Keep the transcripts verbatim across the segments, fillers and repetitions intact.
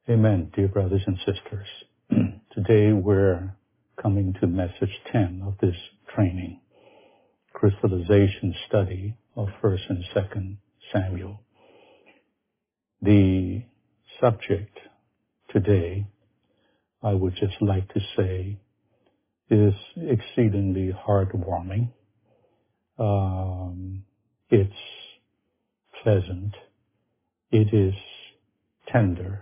Amen, dear brothers and sisters. Today we're coming to message ten of this training, crystallization study of First and Second Samuel. The subject today, I would just like to say, is exceedingly heartwarming. Um, it's pleasant. It is tender.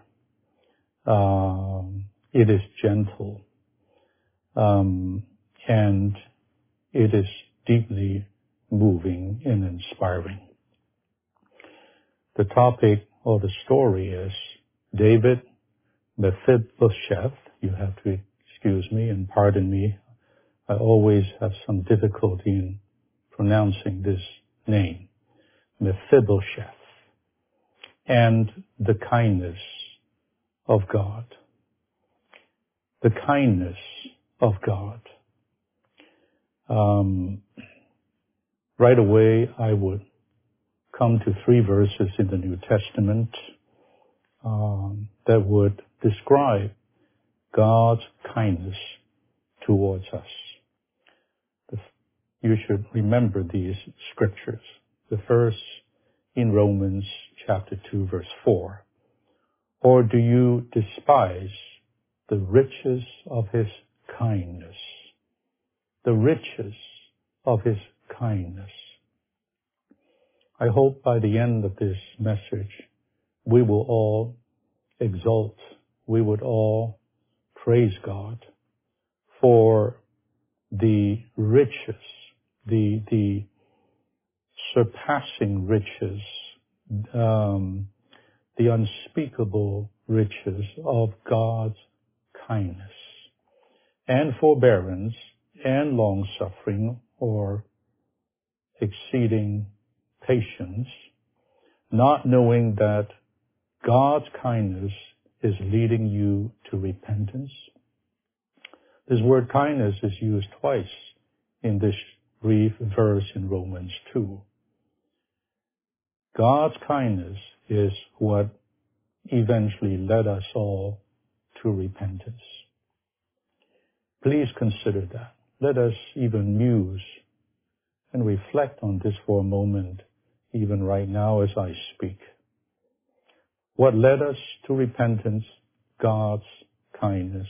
Um, it is gentle, um, and it is deeply moving and inspiring. The topic or the story is David Mephibosheth. You have to excuse me and pardon me. I always have some difficulty in pronouncing this name, Mephibosheth, and the kindness of God. The kindness of God. Um, right away, I would come to three verses in the New Testament um, that would describe God's kindness towards us. You should remember these scriptures. The first in Romans chapter two, verse four. Or do you despise the riches of his kindness? The riches of his kindness. I hope by the end of this message, we will all exalt, we would all praise God for the riches, the, the surpassing riches, um, the unspeakable riches of God's kindness and forbearance and long-suffering or exceeding patience, not knowing that God's kindness is leading you to repentance. This word kindness is used twice in this brief verse in Romans two. God's kindness is what eventually led us all to repentance. Please consider that. Let us even muse and reflect on this for a moment, even right now as I speak. What led us to repentance? God's kindness.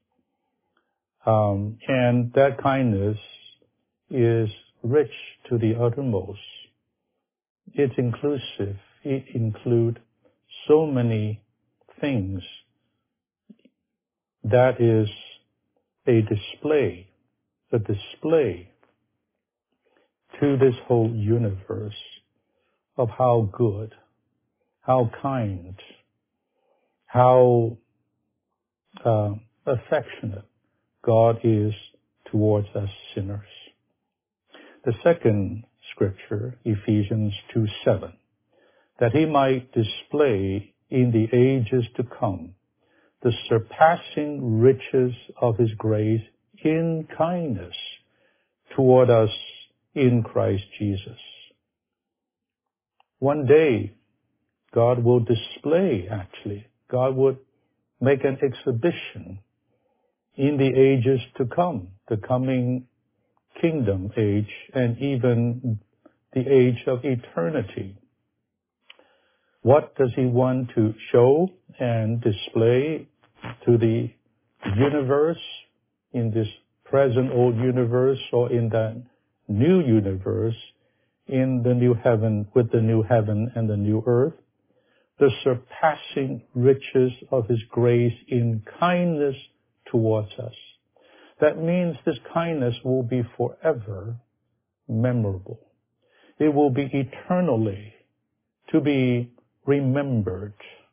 Um, and that kindness is rich to the uttermost. It's inclusive. It includes so many things. That is a display, a display to this whole universe of how good, how kind, how uh, affectionate God is towards us sinners. The second scripture, Ephesians two seven, that he might display in the ages to come the surpassing riches of his grace in kindness toward us in Christ Jesus. One day, God will display, actually, God would make an exhibition in the ages to come, the coming kingdom age and even the age of eternity. What does he want to show and display to the universe, in this present old universe or in that new universe, in the new heaven, with the new heaven and the new earth? The surpassing riches of his grace in kindness towards us. That means this kindness will be forever memorable. It will be eternally to be remembered.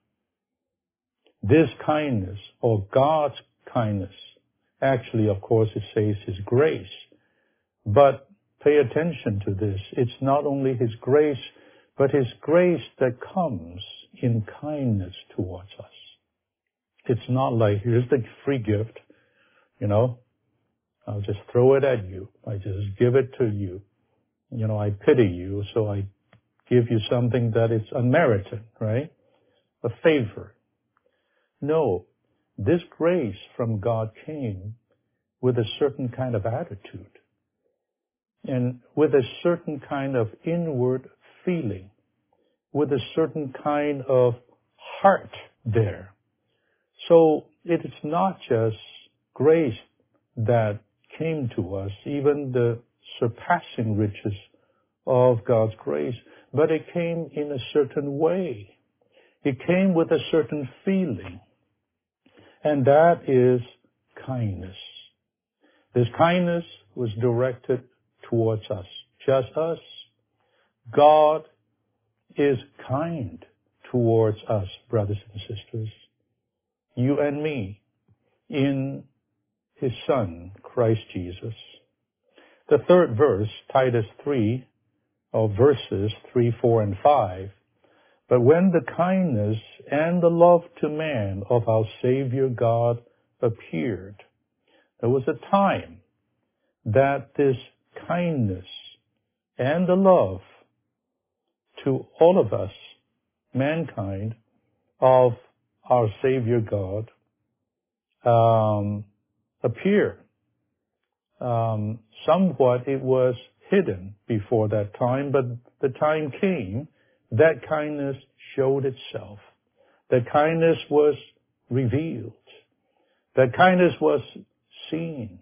This kindness, or God's kindness, actually, of course, it says his grace. But pay attention to this. It's not only his grace, but his grace that comes in kindness towards us. It's not like, here's the free gift, you know, I'll just throw it at you. I just give it to you. You know, I pity you, so I give you something that is unmerited, right? A favor. No, this grace from God came with a certain kind of attitude and with a certain kind of inward feeling, with a certain kind of heart there. So it is not just grace that came to us, even the surpassing riches of God's grace, but it came in a certain way. It came with a certain feeling, and that is kindness. This kindness was directed towards us, just us. God is kind towards us, brothers and sisters, you and me, in His Son, Christ Jesus. The third verse, Titus three, or verses three, four, and five, but when the kindness and the love to man of our Savior God appeared, there was a time that this kindness and the love to all of us, mankind, of our Savior God, um, appeared. Um, somewhat it was hidden before that time, but the time came, that kindness showed itself. That kindness was revealed. That kindness was seen.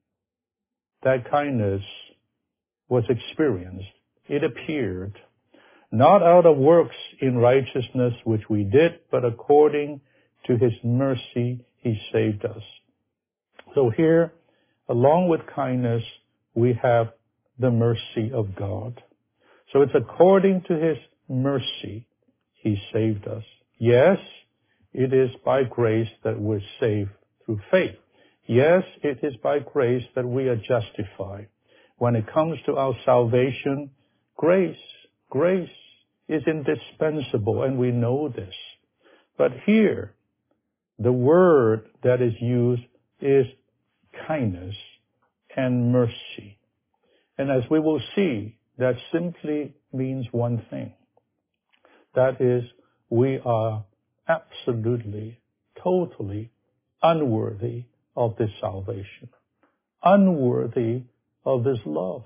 That kindness was experienced. It appeared, not out of works in righteousness which we did, but according to His mercy He saved us. So here, along with kindness, we have the mercy of God. So it's according to His mercy He saved us. Yes, it is by grace that we're saved through faith. Yes, it is by grace that we are justified. When it comes to our salvation, grace, grace is indispensable, and we know this. But here, the word that is used is kindness and mercy. And as we will see, that simply means one thing. That is, we are absolutely, totally unworthy of this salvation, unworthy of this love.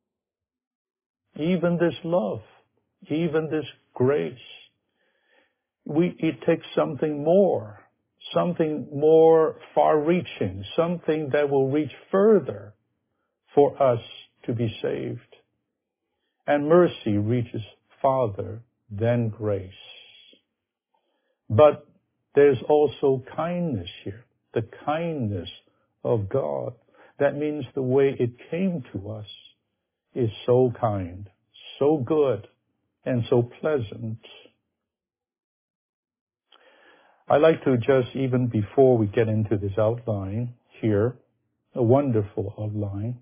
Even this love, even this grace, we, it takes something more, something more far-reaching, something that will reach further for us to be saved. And mercy reaches farther than grace. But there's also kindness here, the kindness of God. That means the way it came to us is so kind, so good, and so pleasant. I like to just, even before we get into this outline here, a wonderful outline,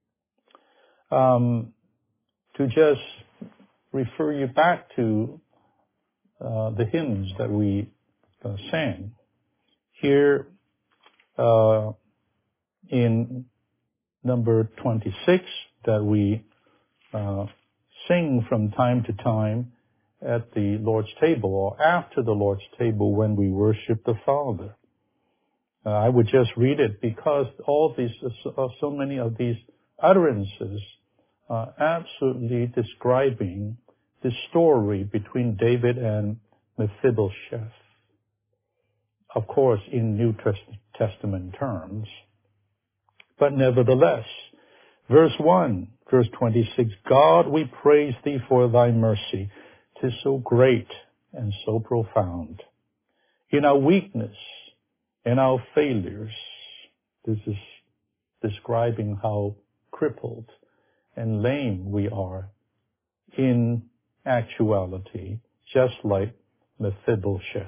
um, to just refer you back to uh, the hymns that we uh, sang. Here uh, in number twenty-six, that we uh, sing from time to time at the Lord's table or after the Lord's table when we worship the Father. Uh, I would just read it because all these, uh, so many of these utterances are absolutely describing the story between David and Mephibosheth. Of course, in New Testament terms. But nevertheless, verse one, verse twenty-six, God, we praise Thee for Thy mercy. 'Tis so great and so profound. In our weakness, in our failures, this is describing how crippled and lame we are in actuality, just like Mephibosheth.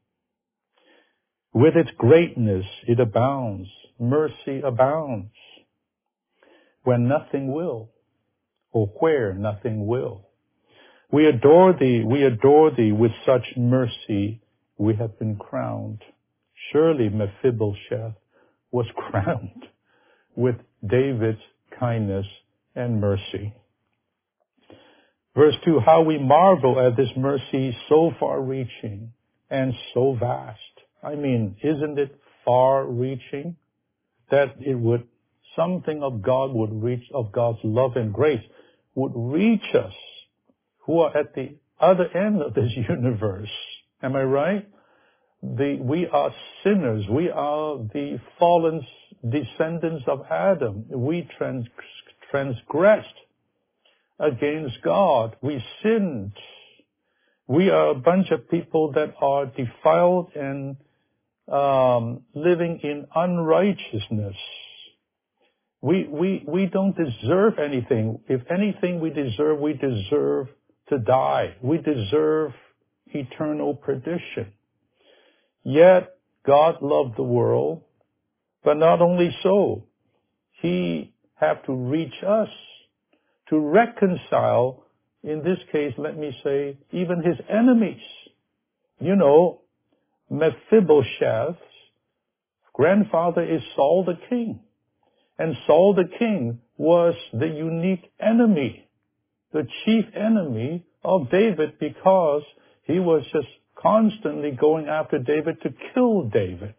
With its greatness, it abounds. Mercy abounds. When nothing will, or where nothing will. We adore Thee, we adore Thee with such mercy we have been crowned. Surely Mephibosheth was crowned with David's kindness and mercy. Verse two, how we marvel at this mercy so far-reaching and so vast. I mean, isn't it far-reaching that it would, something of God would reach, of God's love and grace would reach us who are at the other end of this universe? Am I right? The, we are sinners. We are the fallen descendants of Adam. We trans, transgressed against God. We sinned. We are a bunch of people that are defiled and um, living in unrighteousness. We, we, we don't deserve anything. If anything we deserve, we deserve to die. We deserve eternal perdition. Yet, God loved the world, but not only so, He had to reach us to reconcile, in this case, let me say, even His enemies. You know, Mephibosheth's grandfather is Saul the king. And Saul the king was the unique enemy, the chief enemy of David, because he was just constantly going after David to kill David.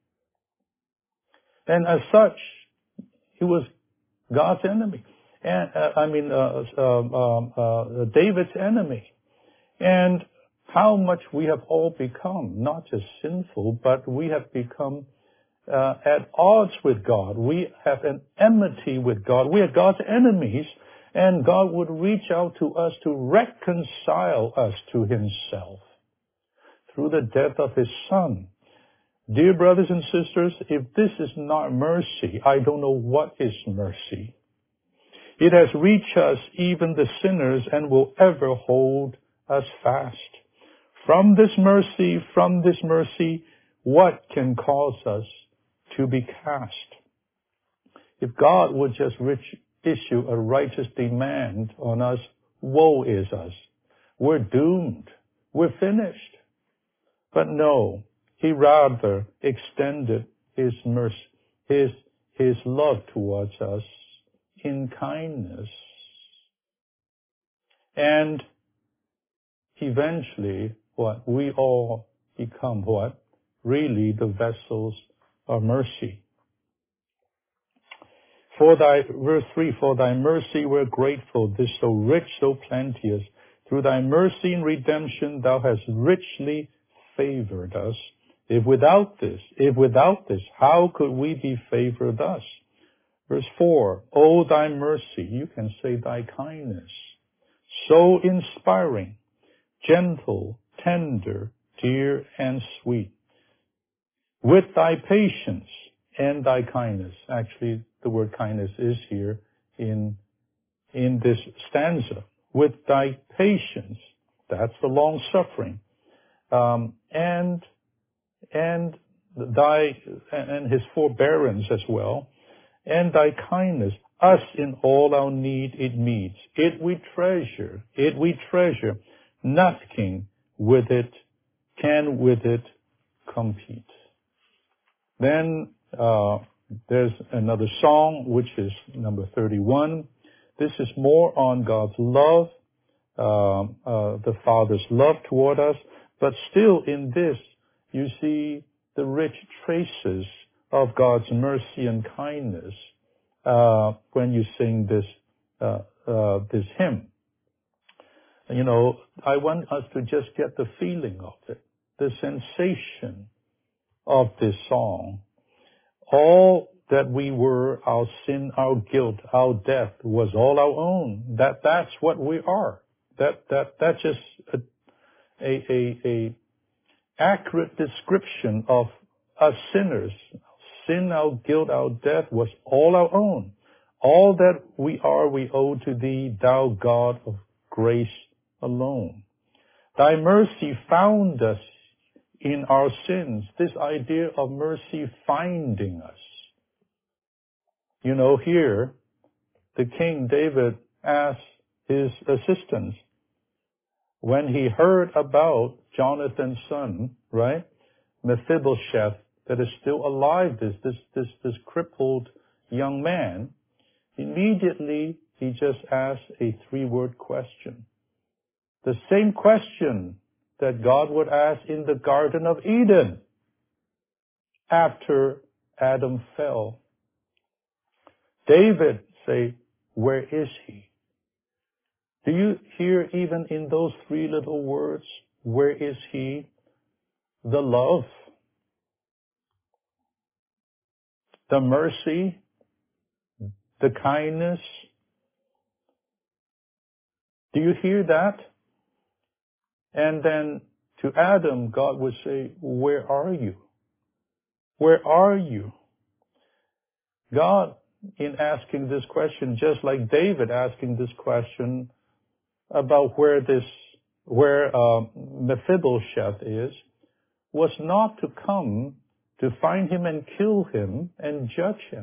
And as such, he was God's enemy. And uh, I mean, uh, uh, uh, David's enemy. And how much we have all become, not just sinful, but we have become uh, at odds with God. We have an enmity with God. We are God's enemies, and God would reach out to us to reconcile us to Himself through the death of His Son. Dear brothers and sisters, if this is not mercy, I don't know what is mercy. It has reached us, even the sinners, and will ever hold us fast. From this mercy, from this mercy, what can cause us to be cast? If God would just rich, issue a righteous demand on us, woe is us. We're doomed. We're finished. But no, He rather extended His mercy, His, His love towards us in kindness. And eventually, what? We all become what? Really the vessels of mercy. For thy, verse three, for thy mercy we're grateful, this so rich, so plenteous. Through thy mercy and redemption thou hast richly favored us. If without this, if without this, how could we be favored thus? Verse four, O thy mercy, you can say thy kindness, so inspiring, gentle, tender, dear, and sweet. With thy patience and thy kindness. Actually, the word kindness is here in, in this stanza. With thy patience, that's the long suffering, um, and, and thy, and His forbearance as well, and thy kindness, us in all our need it meets. It we treasure, it we treasure. Nothing with it can with it compete. Then uh, there's another song, which is number thirty-one. This is more on God's love, uh, uh, the Father's love toward us. But still in this, you see the rich traces of God's mercy and kindness uh, when you sing this uh, uh, this hymn. You know, I want us to just get the feeling of it, the sensation of this song. All that we were, our sin, our guilt, our death, was all our own. That that's what we are. That that that's just a a a, a accurate description of us sinners. Sin, our guilt, our death was all our own. All that we are, we owe to Thee, Thou God of grace alone. Thy mercy found us in our sins. This idea of mercy finding us. You know, here, the King David asked his assistants, when he heard about Jonathan's son, right, Mephibosheth, that is still alive, this, this, this, this crippled young man, immediately he just asked a three-word question. The same question that God would ask in the Garden of Eden. after Adam fell. David say, where is he? Do you hear even in those three little words, where is he? The love, the mercy, the kindness. Do you hear that? And then to Adam, God would say, where are you? Where are you? God, in asking this question, just like David asking this question about where this, where uh, Mephibosheth is, was not to come to find him and kill him and judge him.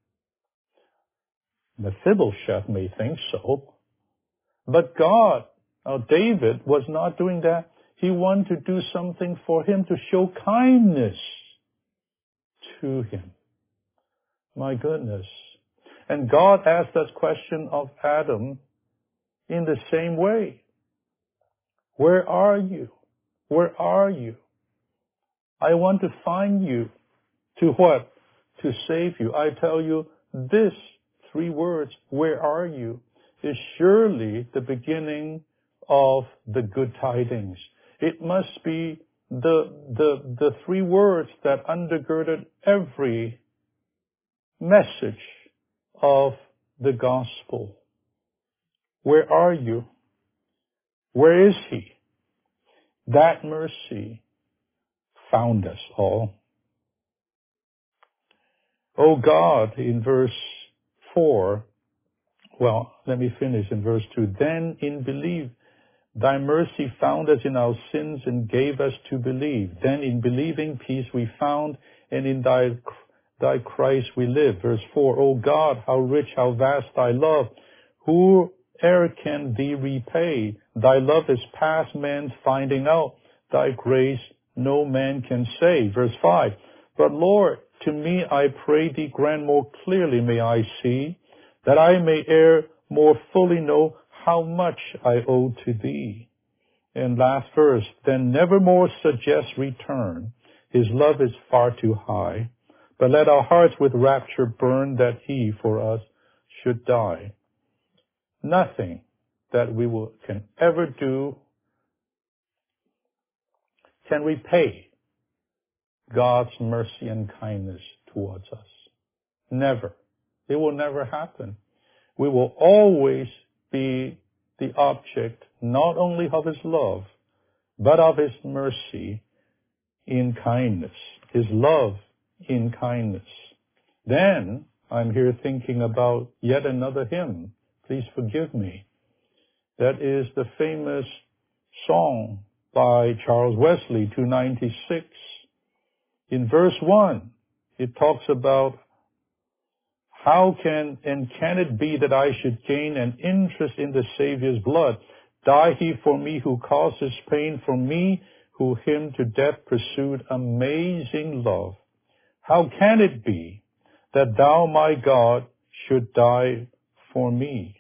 Mephibosheth may think so, but God, uh, David, was not doing that. He wanted to do something for him to show kindness to him. My goodness. And God asked that question of Adam in the same way. Where are you? Where are you? I want to find you. To what? To save you. I tell you, this three words, where are you, is surely the beginning of the good tidings. It must be the, the, the three words that undergirded every message of the gospel. Where are you? Where is he? That mercy found us all. Oh God, in verse four, well, let me finish in verse two. Then in belief, thy mercy found us in our sins and gave us to believe. Then in believing peace we found, and in thy, thy Christ we live. Verse four, O God, how rich, how vast thy love. Whoe'er can thee repay? Thy love is past man's finding out. Thy grace no man can say. Verse five, but Lord, to me I pray thee, grant more clearly may I see, that I may ere more fully know how much I owe to thee. And last verse, then nevermore suggest return. His love is far too high. But let our hearts with rapture burn that he for us should die. Nothing that we will, can ever do can repay God's mercy and kindness towards us. Never. It will never happen. We will always be the object not only of his love, but of his mercy in kindness, his love in kindness. Then I'm here thinking about yet another hymn. Please forgive me. That is the famous song by Charles Wesley, two ninety-six. In verse one, it talks about how can and can it be that I should gain an interest in the Savior's blood? Die he for me who causes pain, for me who him to death pursued. Amazing love. How can it be that thou, my God, should die for me?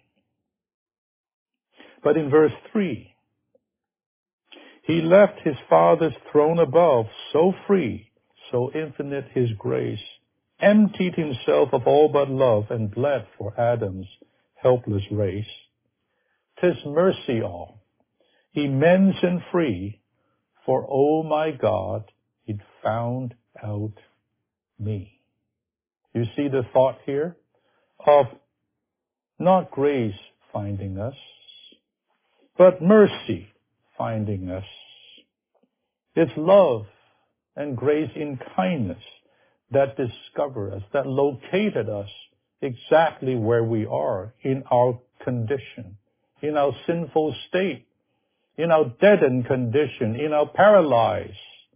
But in verse three, he left his Father's throne above, so free, so infinite his grace, emptied himself of all but love, and bled for Adam's helpless race. 'Tis mercy all, immense and free, for, O my God, it found out me. You see the thought here of not grace finding us, but mercy finding us. It's love and grace in kindness that discovered us, that located us exactly where we are in our condition, in our sinful state, in our deadened condition, in our paralyzed,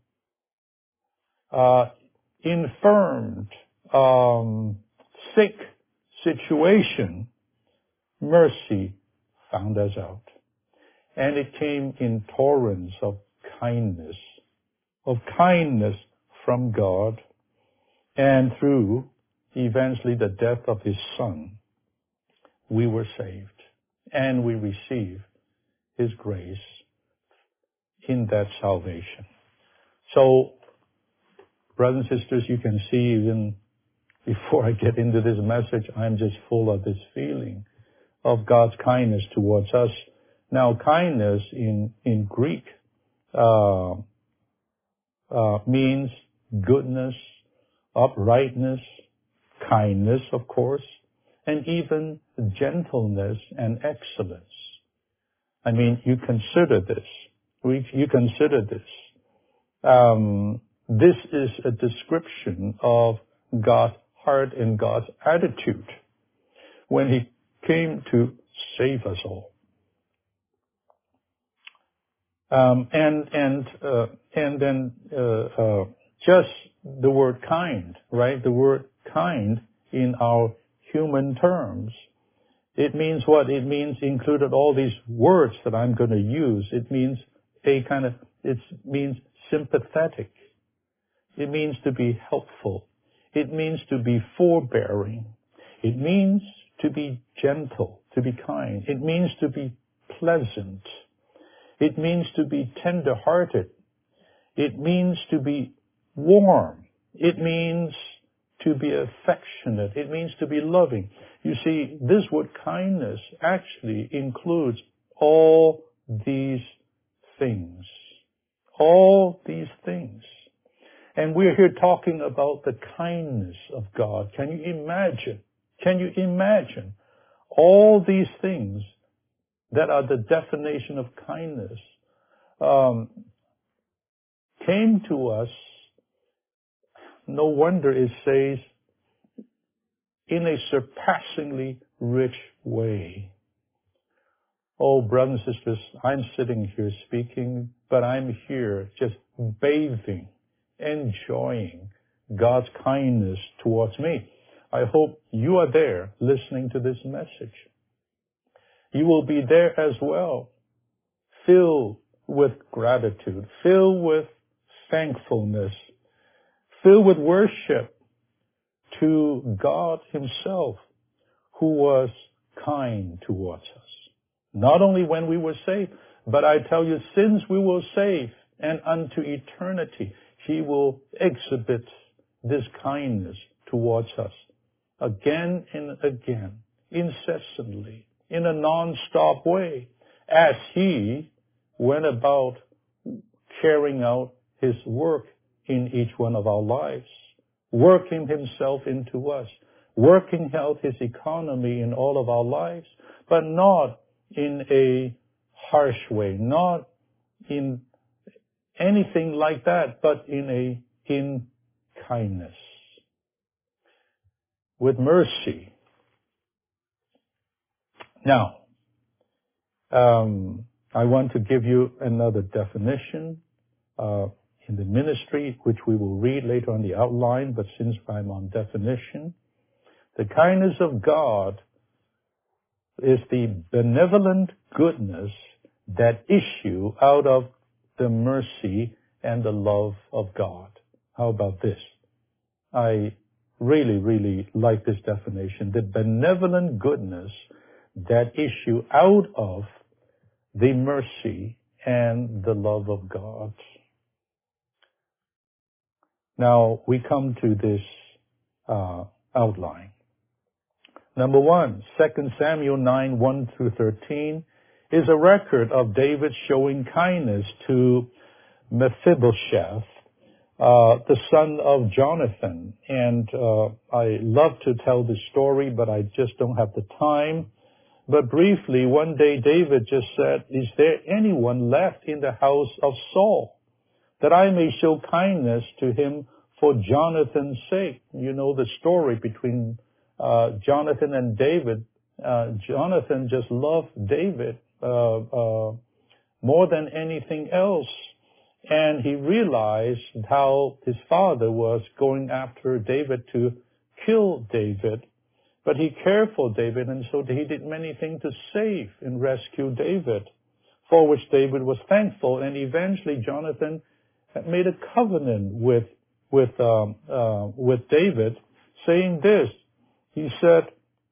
uh, infirmed, um, sick situation. Mercy found us out. And it came in torrents of kindness, of kindness from God, and through eventually the death of his Son, we were saved, and we receive his grace in that salvation. So brothers and sisters, you can see even before I get into this message, I'm just full of this feeling of God's kindness towards us. Now, kindness in, in Greek uh, uh, means goodness, uprightness, kindness, of course, and even gentleness and excellence. I mean, you consider this. We, you consider this. Um, this is a description of God's heart and God's attitude when He came to save us all. Um, and and uh, and then uh, uh, just the word kind, right? The word kind in our human terms. It means what? It means included all these words that I'm going to use. It means a kind of, it means sympathetic. It means to be helpful. It means to be forbearing. It means to be gentle, to be kind. It means to be pleasant. It means to be tender-hearted. It means to be warm. It means to be affectionate. It means to be loving. You see, this word kindness actually includes all these things. All these things. And we're here talking about the kindness of God. Can you imagine? Can you imagine all these things that are the definition of kindness um, came to us? No wonder it says, in a surpassingly rich way. Oh, brothers and sisters, I'm sitting here speaking, but I'm here just bathing, enjoying God's kindness towards me. I hope you are there listening to this message. You will be there as well, filled with gratitude, filled with thankfulness, filled with worship to God Himself, who was kind towards us. Not only when we were saved, but I tell you, since we were saved and unto eternity, He will exhibit this kindness towards us again and again, incessantly, in a non-stop way, as He went about carrying out His work in each one of our lives, working Himself into us, working out His economy in all of our lives, but not in a harsh way, not in anything like that, but in a, in kindness, with mercy. Now, um, I want to give you another definition, uh, in the ministry, which we will read later on the outline, but since I'm on definition, the kindness of God is the benevolent goodness that issue out of the mercy and the love of God. How about this? I really, really like this definition. The benevolent goodness that issue out of the mercy and the love of God. Now, we come to this uh, outline. Number one, Second Samuel nine, one through thirteen, is a record of David showing kindness to Mephibosheth, uh, the son of Jonathan. And uh, I love to tell this story, but I just don't have the time. But briefly, one day David just said, "Is there anyone left in the house of Saul, that I may show kindness to him for Jonathan's sake?" You know the story between uh, Jonathan and David. Uh, Jonathan just loved David uh, uh, more than anything else. And he realized how his father was going after David to kill David. But he cared for David, and so he did many things to save and rescue David, for which David was thankful. And eventually Jonathan made a covenant with with um, uh, with David, saying this. He said,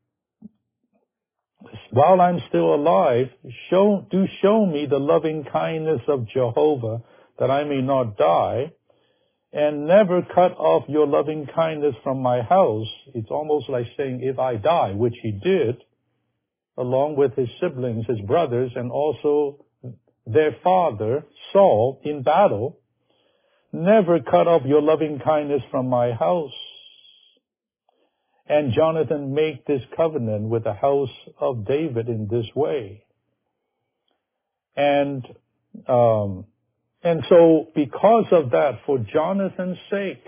"While I'm still alive, show do show me the loving kindness of Jehovah, that I may not die." and never cut off your loving kindness from my house. It's almost like saying, if I die, which he did, along with his siblings, his brothers, and also their father, Saul, in battle, never cut off your loving kindness from my house. And Jonathan made this covenant with the house of David in this way. And, um, and so because of that, for Jonathan's sake,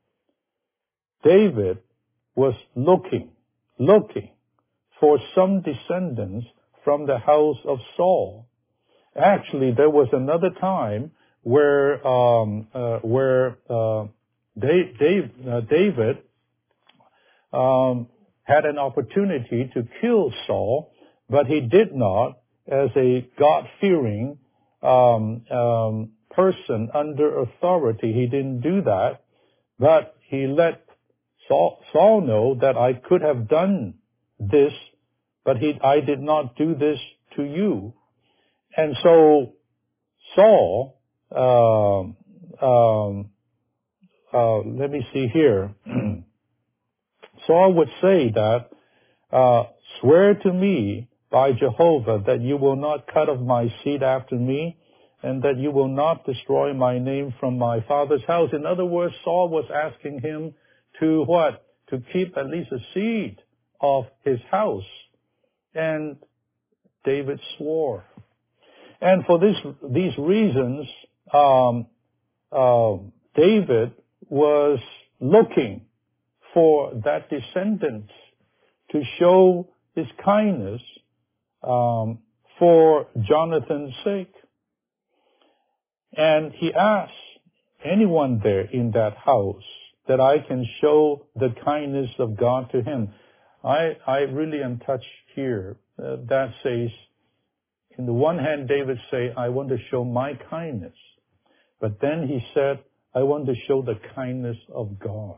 David was looking, looking for some descendants from the house of Saul. Actually, there was another time where, um, uh, where, uh, Dave, Dave, uh, David, um, had an opportunity to kill Saul, but he did not, as a God-fearing, um, um, person under authority. He didn't do that, but he let Saul, Saul know that I could have done this, but he, I did not do this to you. And so Saul, um, um, uh, let me see here. Saul would say that, uh, swear to me by Jehovah that you will not cut off my seed after me, and that you will not destroy my name from my father's house. In other words, Saul was asking him to what? To keep at least a seed of his house. And David swore. And for this, these reasons, um, uh, David was looking for that descendant to show his kindness um, for Jonathan's sake. And he asked anyone there in that house that I can show the kindness of God to him. I, I really am touched here. Uh, that says, in the one hand, David say, I want to show my kindness. But then he said, I want to show the kindness of God.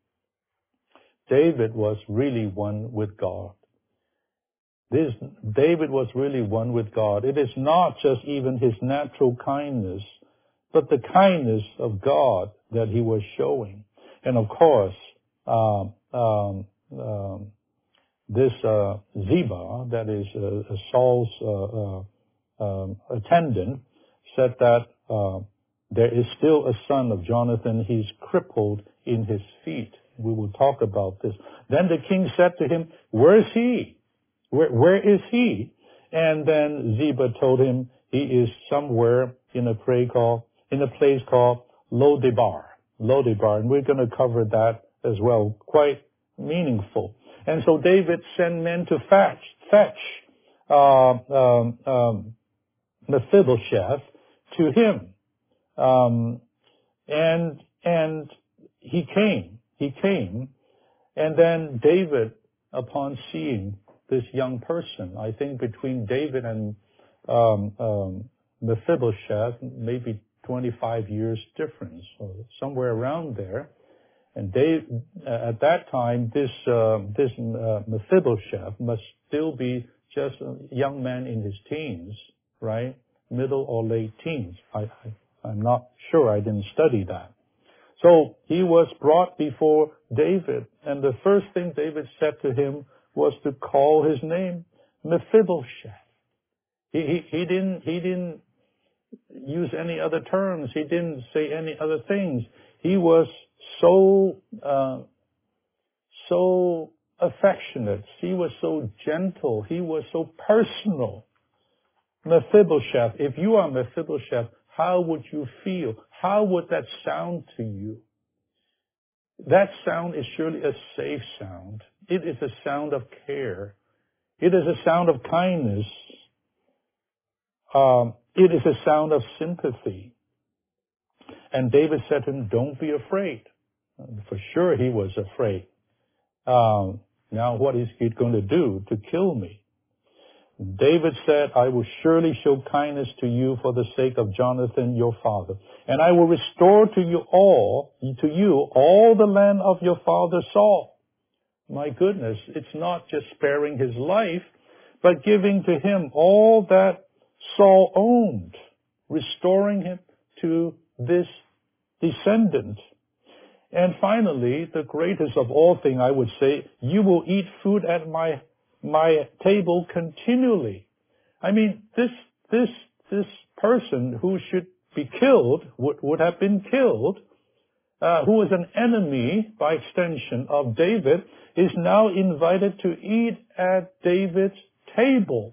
David was really one with God. This, David was really one with God. It is not just even his natural kindness, but the kindness of God that he was showing. And of course, um, um, um, this uh, Ziba, that is uh, Saul's uh, uh, um, attendant, said that uh, there is still a son of Jonathan. He's crippled in his feet. We will talk about this. Then the king said to him, where is he? Where, where is he? And then Ziba told him he is somewhere in a place called, in a place called Lo-debar. Lo-debar. And we're going to cover that as well. Quite meaningful. And so David sent men to fetch, fetch, uh, um, um, Mephibosheth to him. Um, and, and he came, he came. And then David, upon seeing this young person, I think between David and, um, um, Mephibosheth, maybe twenty-five years difference, or somewhere around there. And Dave, uh, at that time, this, uh, this, uh, Mephibosheth must still be just a young man in his teens, right? Middle or late teens. I, I, I'm not sure. I didn't study that. So he was brought before David, and the first thing David said to him was to call his name Mephibosheth. He, he, he didn't, he didn't use any other terms. He didn't say any other things. He was so, uh, so affectionate. He was so gentle. He was so personal. Mephibosheth, if you are Mephibosheth, how would you feel? How would that sound to you? That sound is surely a safe sound. It is a sound of care. It is a sound of kindness. Um, it is a sound of sympathy. And David said to him, don't be afraid. For sure he was afraid. Um, now what is he going to do to kill me? David said, I will surely show kindness to you for the sake of Jonathan, your father. And I will restore to you all, to you, all the land of your father Saul. My goodness, it's not just sparing his life, but giving to him all that Saul owned, restoring him to this descendant And finally, the greatest of all things, I would say, you will eat food at my, my table continually. I mean, this, this, this person who should be killed, would, would have been killed, uh, who is an enemy by extension of David, is now invited to eat at David's table,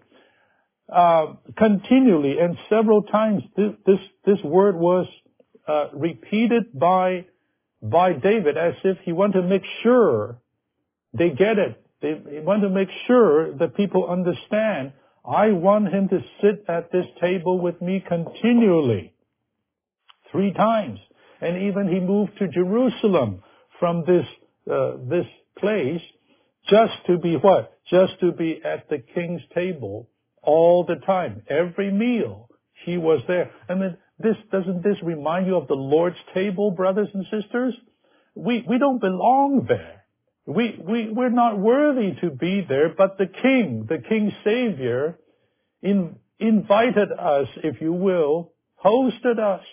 uh, continually. And several times this, this, this word was, uh, repeated by by David as if he wanted to make sure they get it. They, he wanted to make sure that people understand, I want him to sit at this table with me continually. Three times. And even he moved to Jerusalem from this, uh, this place just to be what? Just to be at the king's table all the time. Every meal he was there. I mean, This, doesn't this remind you of the Lord's table, brothers and sisters? We, we don't belong there. We, we, we're not worthy to be there, but the King, the King Savior, in, invited us, if you will, hosted us,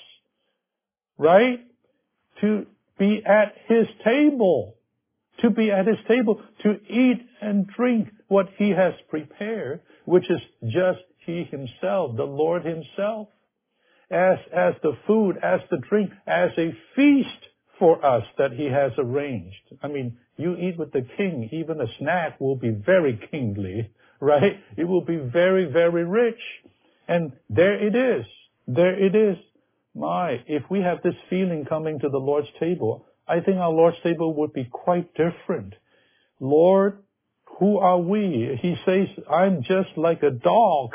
right? To be at His table. To be at His table, to eat and drink what He has prepared, which is just He Himself, the Lord Himself. As, as the food, as the drink, as a feast for us that He has arranged. I mean, you eat with the King, even a snack will be very kingly, right? It will be very, very rich. And there it is. There it is. My, if we have this feeling coming to the Lord's table, I think our Lord's table would be quite different. Lord, who are we? He says, I'm just like a dog.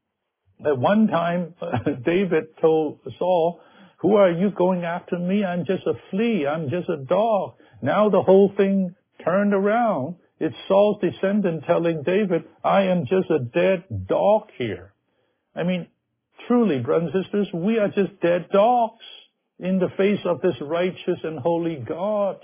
At one time, David told Saul, who are you going after me? I'm just a flea. I'm just a dog. Now the whole thing turned around. It's Saul's descendant telling David, I am just a dead dog here. I mean, truly, brothers and sisters, we are just dead dogs in the face of this righteous and holy God.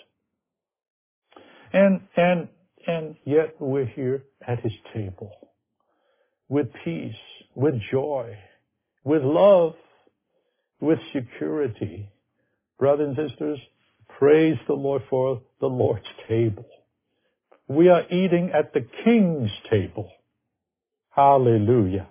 And, and, and yet we're here at His table with peace, with joy, with love, with security. Brothers and sisters, praise the Lord for the Lord's table. We are eating at the King's table. Hallelujah.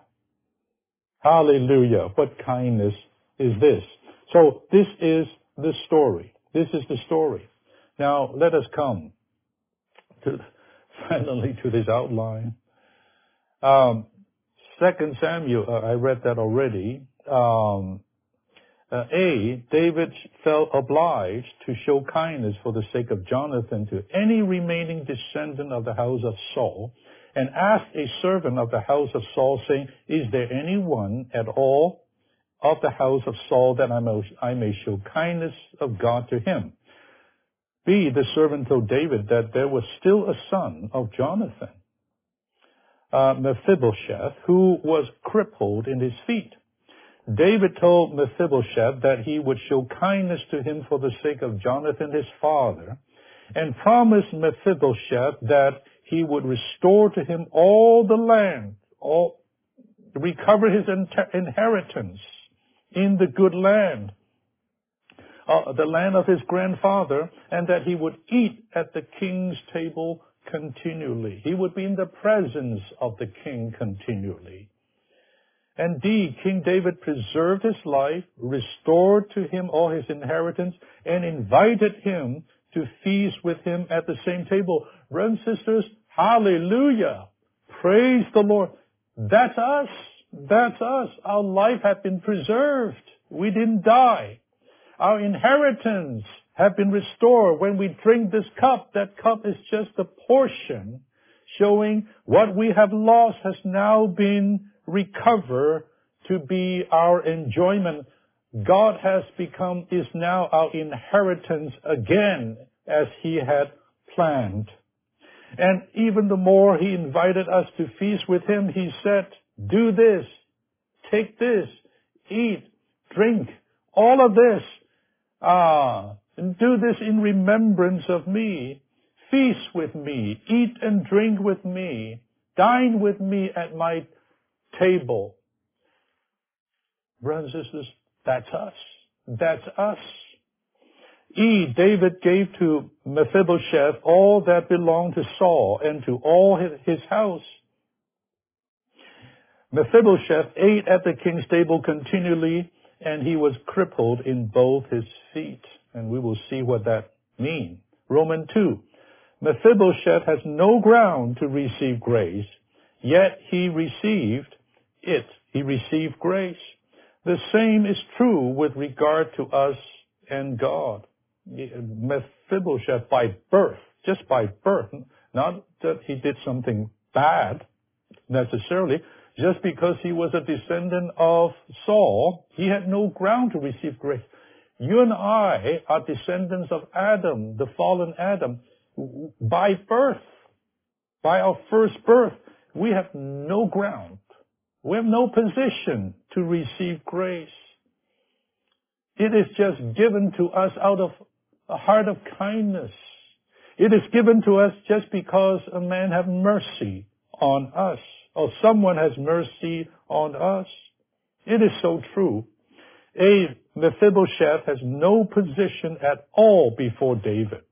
Hallelujah. What kindness is this? So this is the story. This is the story. Now let us come to, finally to this outline. Um, Second Samuel, uh, I read that already. Um, uh, A, David felt obliged to show kindness for the sake of Jonathan to any remaining descendant of the house of Saul, and asked a servant of the house of Saul, saying, is there anyone at all of the house of Saul that I may, I may show kindness of God to him? B, the servant told David that there was still a son of Jonathan, Uh, Mephibosheth, who was crippled in his feet. David told Mephibosheth that he would show kindness to him for the sake of Jonathan his father, and promised Mephibosheth that he would restore to him all the land, all, recover his inter- inheritance in the good land, uh, the land of his grandfather, and that he would eat at the king's table continually. He would be in the presence of the king continually. And D, King David preserved his life, restored to him all his inheritance, and invited him to feast with him at the same table. Brothers and sisters, hallelujah! Praise the Lord. That's us. That's us. Our life had been preserved. We didn't die. Our inheritance have been restored. When we drink this cup, that cup is just a portion showing what we have lost has now been recovered to be our enjoyment. God has become, is now our inheritance again as He had planned. And even the more He invited us to feast with Him, He said, do this, take this, eat, drink, all of this. Ah, and do this in remembrance of me. Feast with me. Eat and drink with me. Dine with me at my table. Brothers and sisters, that's us. That's us. E, David gave to Mephibosheth all that belonged to Saul and to all his house. Mephibosheth ate at the king's table continually, and he was crippled in both his feet. And we will see what that means. Romans two. Mephibosheth has no ground to receive grace, yet he received it. He received grace. The same is true with regard to us and God. Mephibosheth by birth, just by birth, not that he did something bad necessarily, just because he was a descendant of Saul, he had no ground to receive grace. You and I are descendants of Adam, the fallen Adam, by birth, by our first birth. We have no ground. We have no position to receive grace. It is just given to us out of a heart of kindness. It is given to us just because a man has mercy on us, or someone has mercy on us. It is so true. A Mephibosheth has no position at all before David.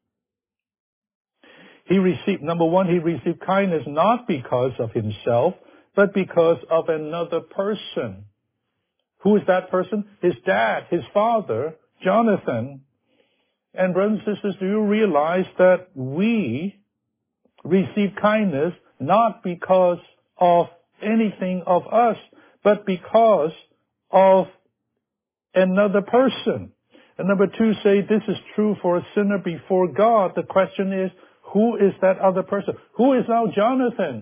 He received, number one, he received kindness not because of himself, but because of another person. Who is that person? His dad, his father, Jonathan. And brothers and sisters, do you realize that we receive kindness not because of anything of us, but because of another person? And number two, say this is true for a sinner before God. The question is, who is that other person? Who is our Jonathan?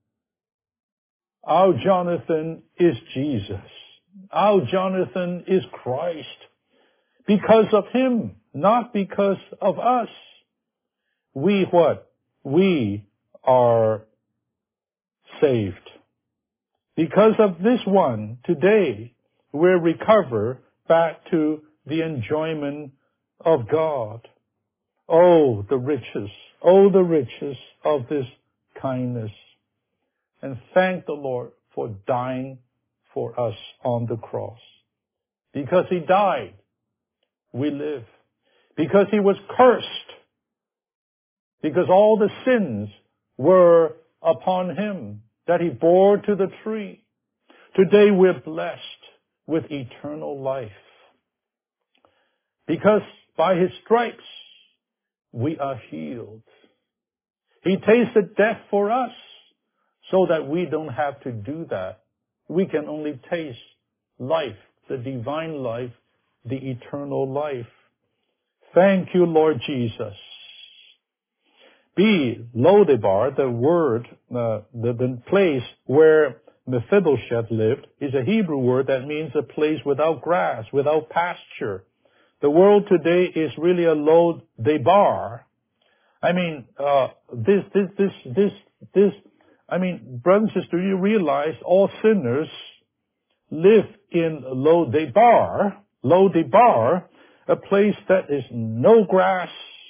Our Jonathan is Jesus. Our Jonathan is Christ. Because of him, not because of us. We what? We are saved. Because of this one, today, we'll recover back to the enjoyment of God. Oh, the riches. Oh, the riches of this kindness. And thank the Lord for dying for us on the cross. Because he died, we live. Because he was cursed. Because all the sins were upon him that he bore to the tree. Today we're blessed with eternal life. Because by his stripes we are healed. He tasted death for us so that we don't have to do that. We can only taste life, the divine life, the eternal life. Thank you, Lord Jesus. B, Lodebar, the word, uh, the, the place where Mephibosheth lived, is a Hebrew word that means a place without grass, without pasture. The world today is really a Lodebar. I mean, uh, this, this, this, this, this, I mean, brothers and sisters, do you realize all sinners live in Lodebar, Lodebar, a place that is no grass,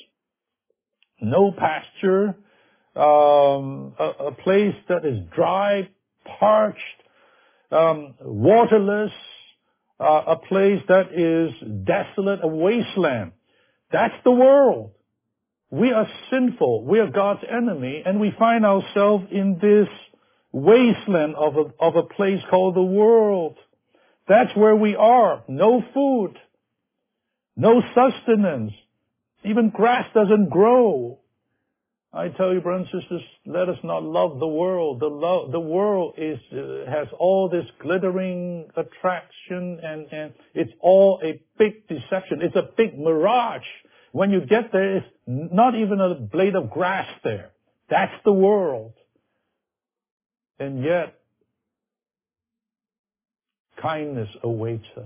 no pasture, um, a, a place that is dry, parched, um, waterless, uh, a place that is desolate, a wasteland. That's the world. We are sinful. We are God's enemy, and we find ourselves in this wasteland of a, of a place called the world. That's where we are. No food. No sustenance. Even grass doesn't grow. I tell you, brothers and sisters, let us not love the world. The, lo- the world is uh, has all this glittering attraction, and, and it's all a big deception. It's a big mirage. When you get there, it's not even a blade of grass there. That's the world. And yet, kindness awaits us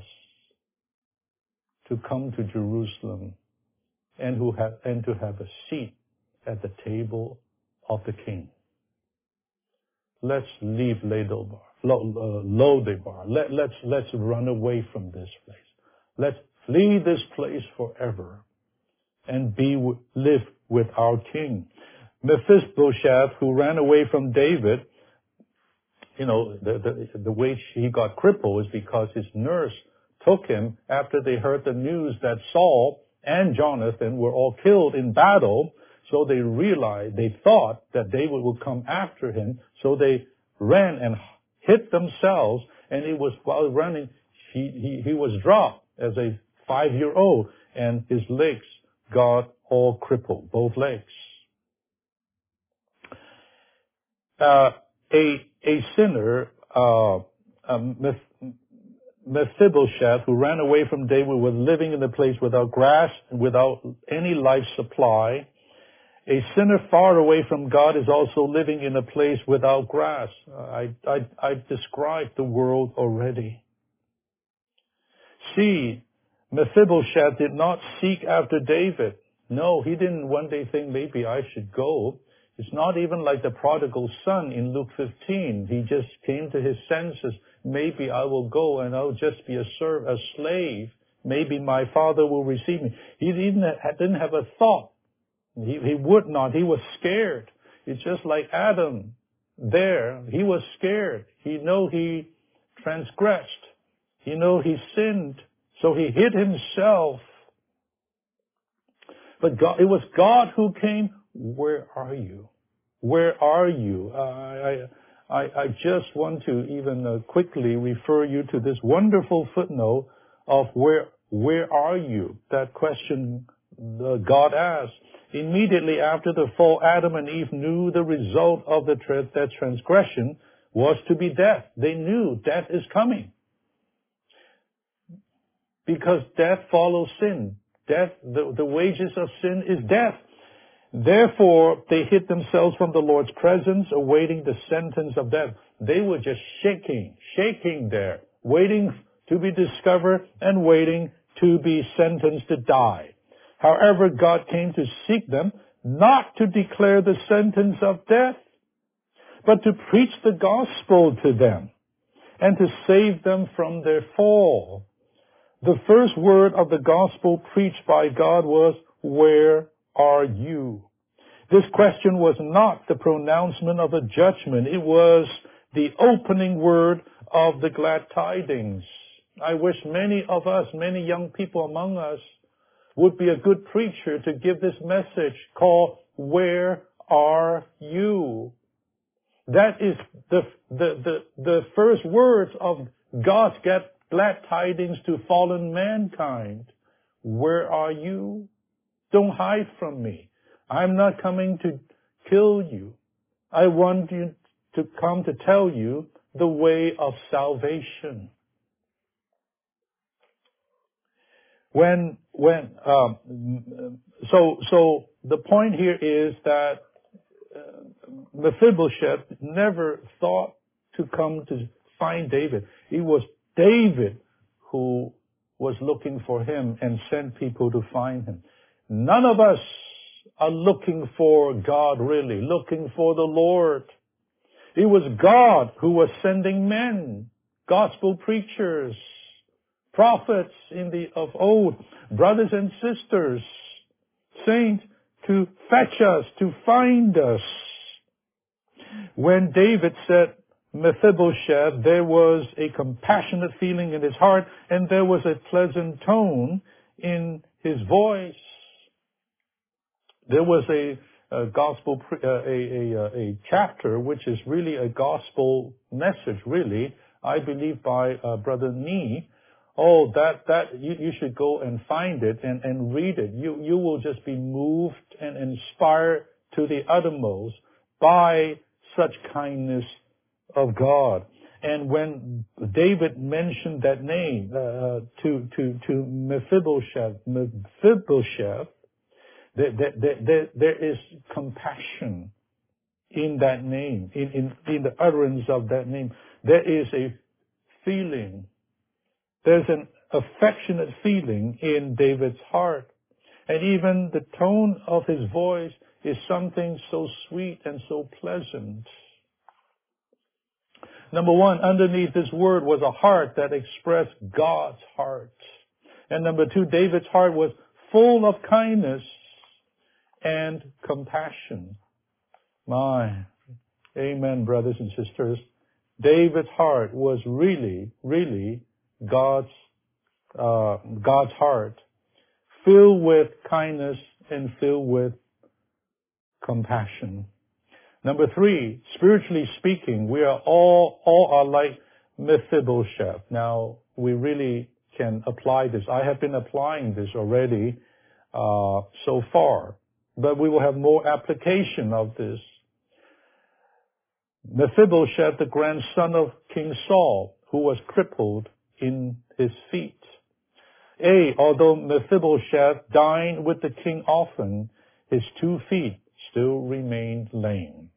to come to Jerusalem and who have and to have a seat at the table of the King. Let's leave Lodebar. Lodebar. Let, let's let's run away from this place. Let's flee this place forever and be live with our King. Mephibosheth, who ran away from David, you know, the, the, the way he got crippled is because his nurse took him after they heard the news that Saul and Jonathan were all killed in battle. So they realized, they thought that David would come after him. So they ran and hit themselves. And it was while running, he, he, he was dropped as a five-year-old. And his legs got all crippled, both legs. Uh, a, a sinner, uh, um, Mephibosheth, who ran away from David, was living in a place without grass and without any life supply. A sinner far away from God is also living in a place without grass. I, I, I described the world already. See, Mephibosheth did not seek after David. No, he didn't one day think maybe I should go. It's not even like the prodigal son in Luke fifteen. He just came to his senses. Maybe I will go and I'll just be a serv, a slave. Maybe my father will receive me. He didn't, didn't have a thought. He, he would not. He was scared. It's just like Adam there. He was scared. He know he transgressed. He know he sinned. So he hid himself. But God, it was God who came. Where are you? Where are you? Uh, I, I, I just want to even uh, quickly refer you to this wonderful footnote of where, where are you? That question uh, God asked. Immediately after the fall, Adam and Eve knew the result of the tra- that transgression was to be death. They knew death is coming. Because death follows sin. Death, the, the wages of sin is death. Therefore, they hid themselves from the Lord's presence, awaiting the sentence of death. They were just shaking, shaking there, waiting to be discovered and waiting to be sentenced to die. However, God came to seek them, not to declare the sentence of death, but to preach the gospel to them and to save them from their fall. The first word of the gospel preached by God was, "Where are you?" This question was not the pronouncement of a judgment. It was the opening word of the glad tidings. I wish many of us, many young people among us, would be a good preacher to give this message called, "Where are you?" That is the, the, the, the first words of God's glad tidings to fallen mankind. Where are you? Don't hide from me. I'm not coming to kill you. I want you to come to tell you the way of salvation. When, when, um, so, so the point here is that uh, Mephibosheth never thought to come to find David. It was David who was looking for him and sent people to find him. None of us are looking for God really, looking for the Lord. It was God who was sending men, gospel preachers, prophets in the of old, brothers and sisters, saints, to fetch us, to find us. When David said Mephibosheth, there was a compassionate feeling in his heart, and there was a pleasant tone in his voice. There was a, a gospel, uh, a, a, a chapter which is really a gospel message, really, I believe by uh, Brother Nee. Oh, that, that, you, you should go and find it and, and read it. You, you will just be moved and inspired to the uttermost by such kindness of God. And when David mentioned that name, uh, to, to, to Mephibosheth, Mephibosheth, there, there, there, there is compassion in that name, in, in, in the utterance of that name. There is a feeling. There's an affectionate feeling in David's heart. And even the tone of his voice is something so sweet and so pleasant. Number one, underneath this word was a heart that expressed God's heart. And number two, David's heart was full of kindness and compassion. My, amen, brothers and sisters. David's heart was really, really God's, uh, God's heart, filled with kindness and filled with compassion. Number three, spiritually speaking, we are all, all are like Mephibosheth. Now, we really can apply this. I have been applying this already uh, so far, but we will have more application of this. Mephibosheth, the grandson of King Saul, who was crippled in his feet. A, although Mephibosheth dined with the king often, his two feet still remained lame.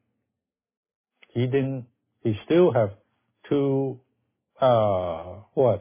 He didn't, he still have two, uh, what,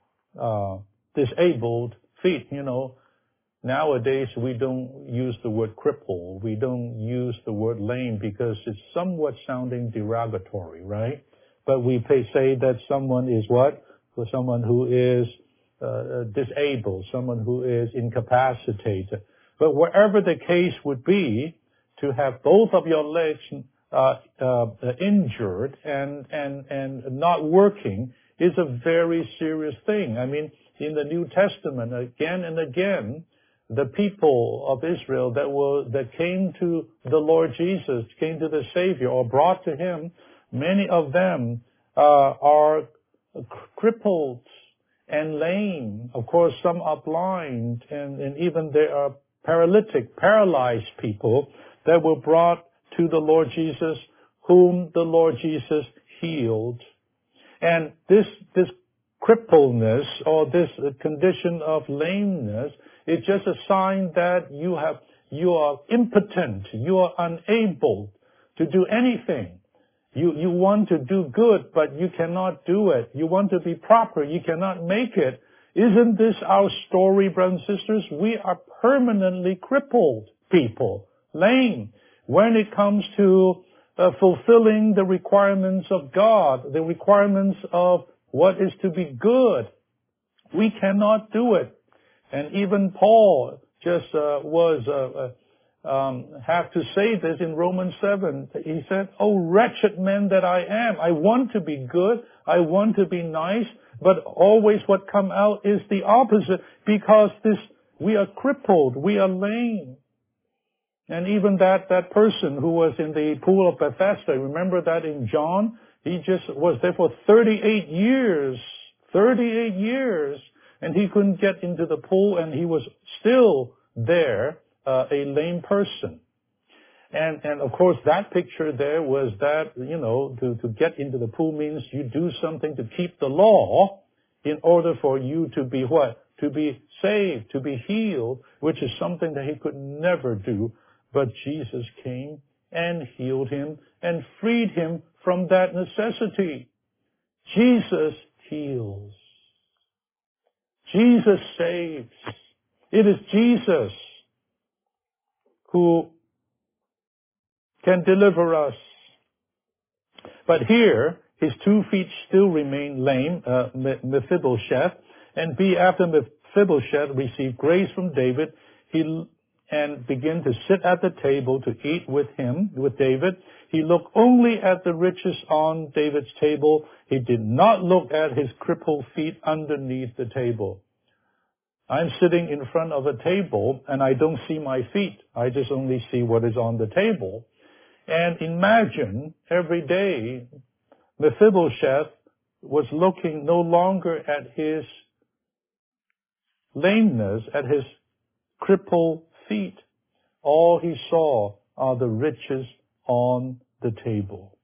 uh, disabled feet, you know. Nowadays, we don't use the word cripple. We don't use the word lame because it's somewhat sounding derogatory, right? But we say that someone is what? For someone who is uh, disabled, someone who is incapacitated. But wherever the case would be, to have both of your legs uh, uh, injured and, and, and not working is a very serious thing. I mean, in the New Testament, again and again, the people of Israel that were, that came to the Lord Jesus, came to the Savior or brought to Him, many of them uh, are crippled and lame. Of course, some are blind, and, and even there are paralytic, paralyzed people that were brought to the Lord Jesus, whom the Lord Jesus healed. And this, this crippledness or this condition of lameness is just a sign that you have, you are impotent, you are unable to do anything. You, you want to do good, but you cannot do it. You want to be proper, you cannot make it. Isn't this our story, brothers and sisters? We are permanently crippled people, lame, when it comes to uh, fulfilling the requirements of God, the requirements of what is to be good. We cannot do it. And even Paul just uh, was uh, uh, um, have to say this in Romans seven. He said, "Oh, wretched man that I am! I want to be good. I want to be nice, but always what come out is the opposite because this we are crippled, we are lame." And even that that person who was in the pool of Bethesda, remember that in John, he just was there for thirty-eight years, thirty-eight years. And he couldn't get into the pool, and he was still there, uh, a lame person. And, and of course, that picture there was that, you know, to, to get into the pool means you do something to keep the law in order for you to be what? To be saved, to be healed, which is something that he could never do. But Jesus came and healed him and freed him from that necessity. Jesus heals. Jesus saves. It is Jesus who can deliver us. But here, his two feet still remain lame, uh, Mephibosheth, and B, after Mephibosheth received grace from David, he and began to sit at the table to eat with him, with David. He looked only at the riches on David's table. He did not look at his crippled feet underneath the table. I'm sitting in front of a table and I don't see my feet. I just only see what is on the table. And imagine every day Mephibosheth was looking no longer at his lameness, at his crippled feet. All he saw are the riches on the table.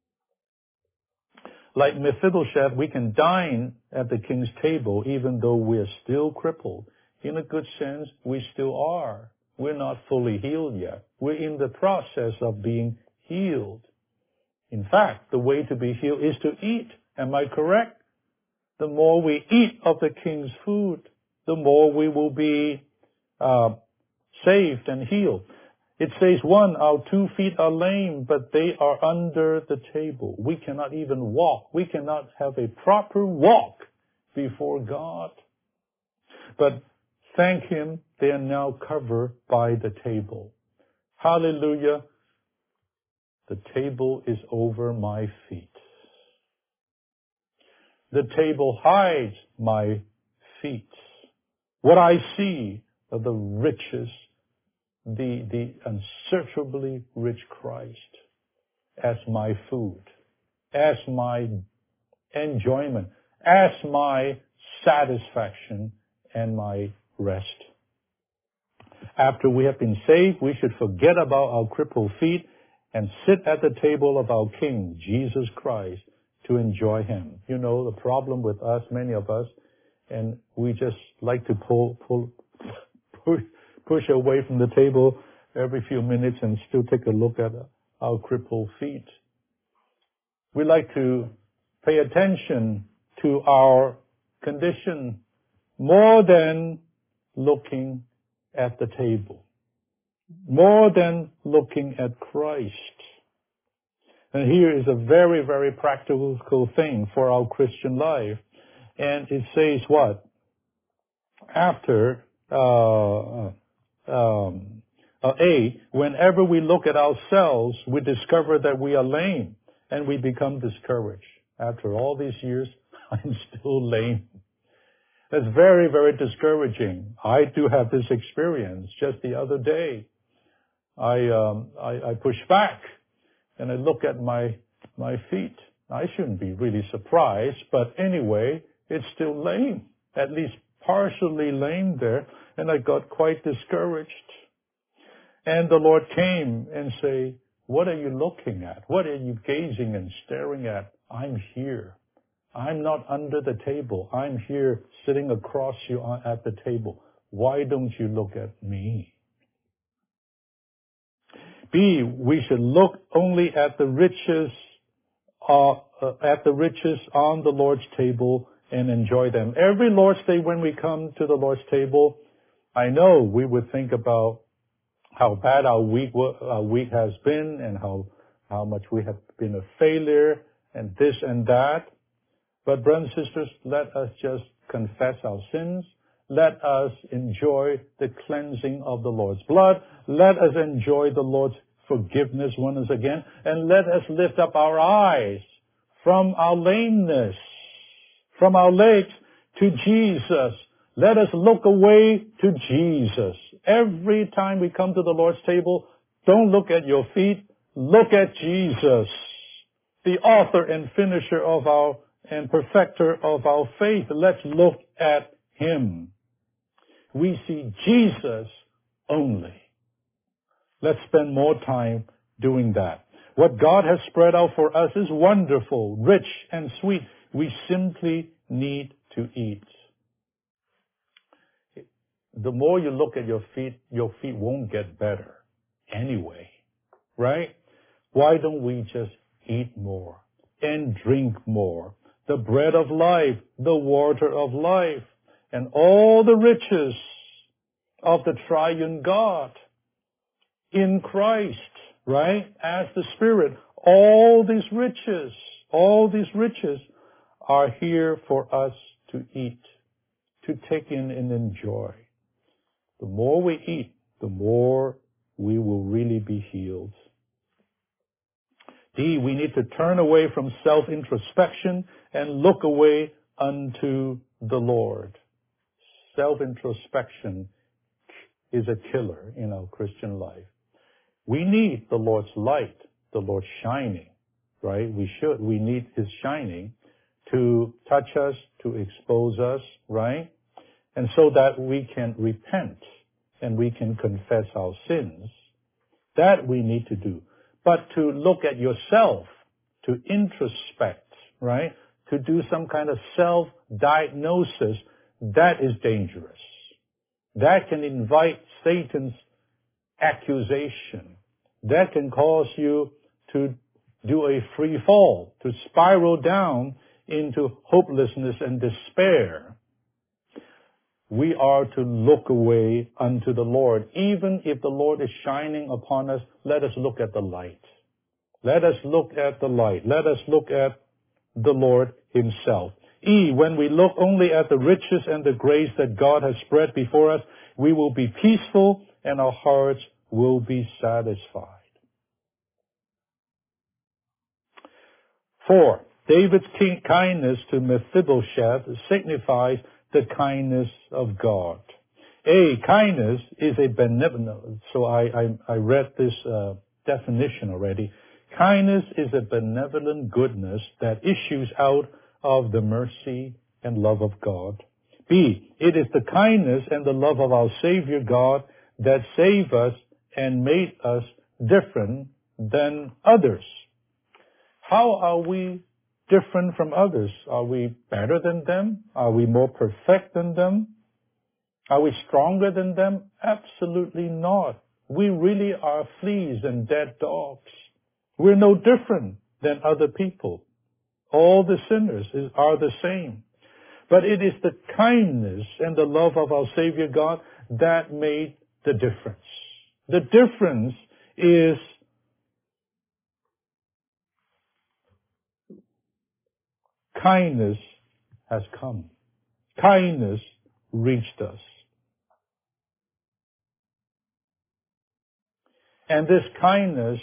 Like Mephibosheth, we can dine at the king's table even though we're still crippled. In a good sense, we still are. We're not fully healed yet. We're in the process of being healed. In fact, the way to be healed is to eat. Am I correct? The more we eat of the king's food, the more we will be uh, saved and healed. It says, one, our two feet are lame, but they are under the table. We cannot even walk. We cannot have a proper walk before God. But thank Him, they are now covered by the table. Hallelujah. The table is over my feet. The table hides my feet. What I see of the riches, the, the unsearchably rich Christ as my food, as my enjoyment, as my satisfaction and my rest. After we have been saved, we should forget about our crippled feet and sit at the table of our King, Jesus Christ, to enjoy Him. You know, the problem with us, many of us, and we just like to pull, pull, push, push away from the table every few minutes and still take a look at our crippled feet. We like to pay attention to our condition more than looking at the table, more than looking at Christ. And here is a very, very practical thing for our Christian life. And it says what? After uh, um, uh, A, whenever we look at ourselves, we discover that we are lame and we become discouraged. After all these years, I'm still lame. That's very, very discouraging. I do have this experience. Just the other day, I um, I, I push back and I look at my my feet. I shouldn't be really surprised, but anyway, it's still lame, at least partially lame there, and I got quite discouraged. And the Lord came and say, what are you looking at? What are you gazing and staring at? I'm here. I'm not under the table. I'm here sitting across you at the table. Why don't you look at me? B, we should look only at the riches, uh, uh, at the riches on the Lord's table and enjoy them. Every Lord's Day when we come to the Lord's table, I know we would think about how bad our week, our week has been and how, how much we have been a failure and this and that. But brothers and sisters, let us just confess our sins. Let us enjoy the cleansing of the Lord's blood. Let us enjoy the Lord's forgiveness once again. And let us lift up our eyes from our lameness, from our legs to Jesus. Let us look away to Jesus. Every time we come to the Lord's table, don't look at your feet. Look at Jesus, the author and finisher of our and perfecter of our faith. Let's look at Him. We see Jesus only. Let's spend more time doing that. What God has spread out for us is wonderful, rich, and sweet. We simply need to eat. The more you look at your feet, your feet won't get better anyway, right? Why don't we just eat more and drink more? The bread of life, the water of life, and all the riches of the triune God in Christ, right? As the Spirit, all these riches, all these riches are here for us to eat, to take in and enjoy. The more we eat, the more we will really be healed. D, we need to turn away from self-introspection and look away unto the Lord. Self-introspection is a killer in our Christian life. We need the Lord's light, the Lord's shining, right? We should. We need His shining to touch us, to expose us, right? And so that we can repent and we can confess our sins. That we need to do. But to look at yourself, to introspect, right? To do some kind of self-diagnosis, that is dangerous. That can invite Satan's accusation. That can cause you to do a free fall, to spiral down into hopelessness and despair. We are to look away unto the Lord. Even if the Lord is shining upon us, let us look at the light. Let us look at the light. Let us look at the Lord Himself. E, when we look only at the riches and the grace that God has spread before us, we will be peaceful and our hearts will be satisfied. Four, David's kindness to Mephibosheth signifies the kindness of God. A, kindness is a benevolent. So I, I, I read this uh, definition already. Kindness is a benevolent goodness that issues out of the mercy and love of God. B, it is the kindness and the love of our Savior God that save us and made us different than others. How are we different from others? Are we better than them? Are we more perfect than them? Are we stronger than them? Absolutely not. We really are fleas and dead dogs. We're no different than other people. All the sinners are the same. But it is the kindness and the love of our Savior God that made the difference. The difference is kindness has come. Kindness reached us. And this kindness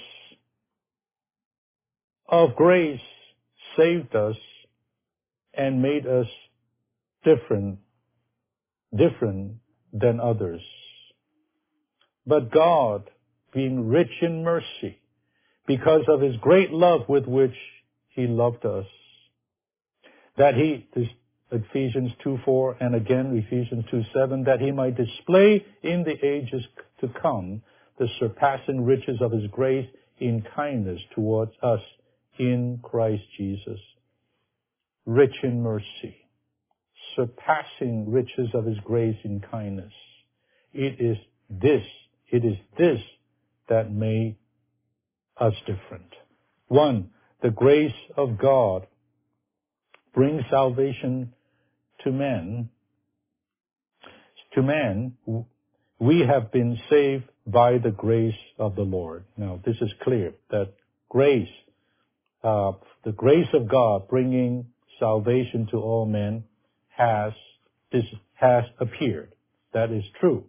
of grace saved us and made us different, different than others. But God, being rich in mercy, because of His great love with which He loved us, that He, this Ephesians two four and again Ephesians two seven, that He might display in the ages to come the surpassing riches of His grace in kindness towards us in Christ Jesus. Rich in mercy, surpassing riches of His grace in kindness. It is this, it is this that made us different. One, the grace of God brings salvation to men. To man, we have been saved by the grace of the Lord. Now, this is clear that grace, uh, the grace of God bringing salvation to all men has, this has appeared. That is true.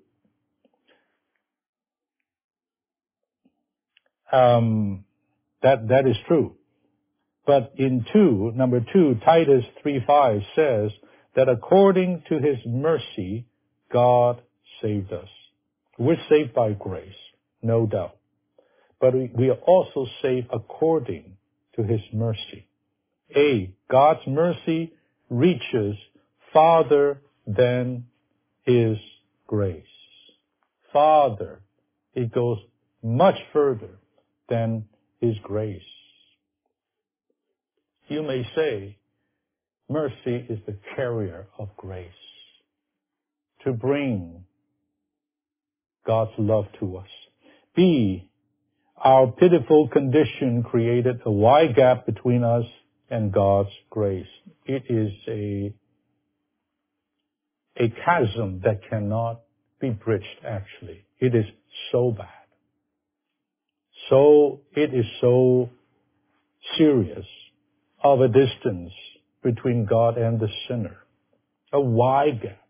Um, that, that is true. But in two, number two, Titus three five says that according to His mercy, God saved us. We're saved by grace, no doubt. But we, we are also saved according to His mercy. A, God's mercy reaches farther than His grace. Farther. It goes much further than His grace. You may say, mercy is the carrier of grace to bring God's love to us. B, our pitiful condition created a wide gap between us and God's grace. It is a, a chasm that cannot be bridged, actually. It is so bad. So, it is so serious of a distance between God and the sinner. A wide gap.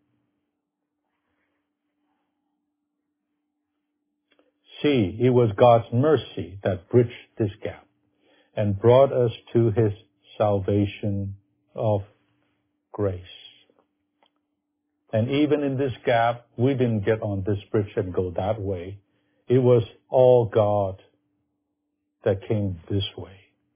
See, it was God's mercy that bridged this gap and brought us to His salvation of grace. And even in this gap, we didn't get on this bridge and go that way. It was all God that came this way.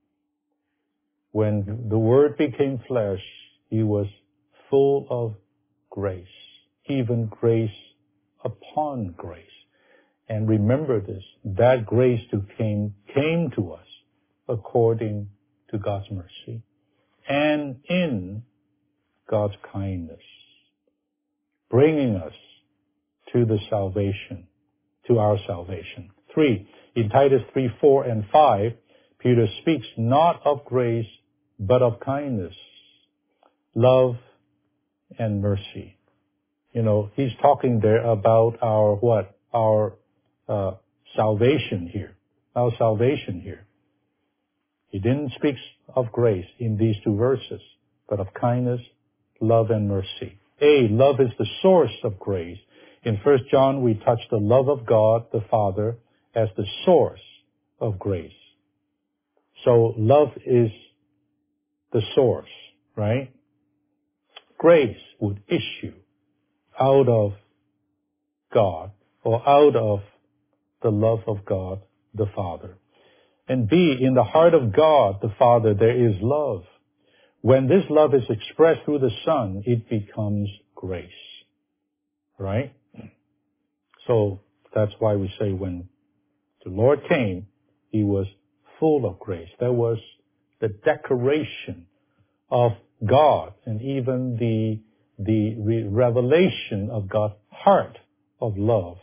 When the Word became flesh, He was full of grace, even grace upon grace. And remember this, that grace to came, came to us according to God's mercy and in God's kindness, bringing us to the salvation, to our salvation. Three, in Titus three, four, and five, Peter speaks not of grace, but of kindness, love, and mercy. You know, he's talking there about our what? Our uh, salvation here. Our salvation here. He didn't speak of grace in these two verses, but of kindness, love, and mercy. A, love is the source of grace. In First John, we touch the love of God, the Father, as the source of grace. So love is the source, right? Grace would issue out of God, or out of the love of God the Father. And B, in the heart of God the Father there is love. When this love is expressed through the Son, it becomes grace. Right? So that's why we say when the Lord came, he was full of grace. There was the declaration of God and even the, the re- revelation of God's heart of love